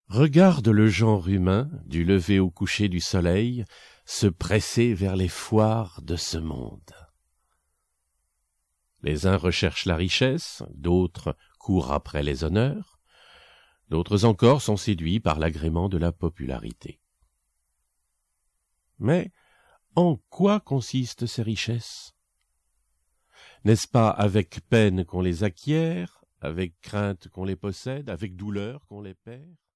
Regarde le genre humain, du lever au coucher du soleil, se presser vers les foires de ce monde. Les uns recherchent la richesse, d'autres courent après les honneurs, d'autres encore sont séduits par l'agrément de la popularité. Mais en quoi consistent ces richesses? N'est-ce pas avec peine qu'on les acquiert, avec crainte qu'on les possède, avec douleur qu'on les perd?